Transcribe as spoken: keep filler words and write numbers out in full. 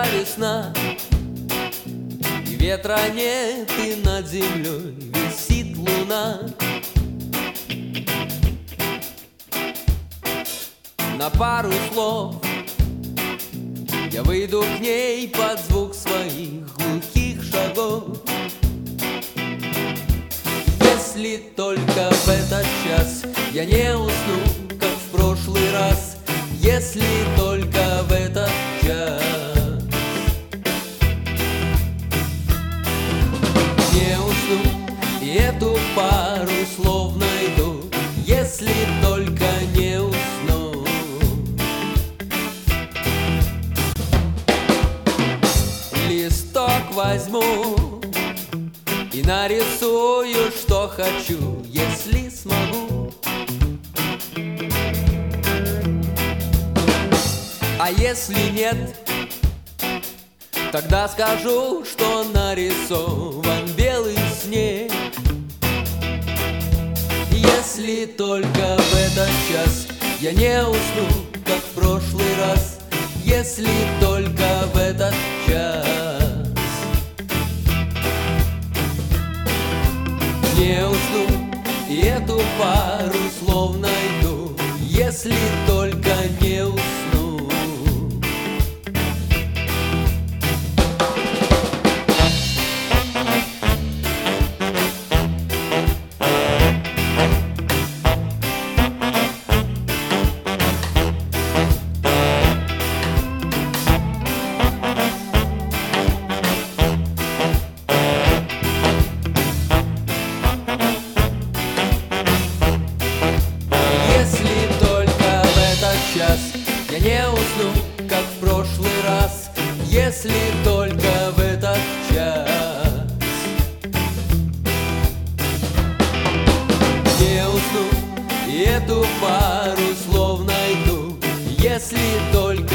Пришла весна, и ветра нет, и над землей висит луна. На пару слов я выйду к ней под звук своих глухих шагов. Если только в этот час я не усну, как в прошлый раз, если только в этот час не усну и эту пару слов найду, если только не усну. Листок возьму и нарисую, что хочу, если смогу. А если нет, тогда скажу, что нарисован белый снег. Если только в этот час я не усну, как в прошлый раз, если только в этот час не усну и эту пару слов найду, если только не усну. Я не усну, как в прошлый раз, если только в этот час не усну и эту пару слов найду, если только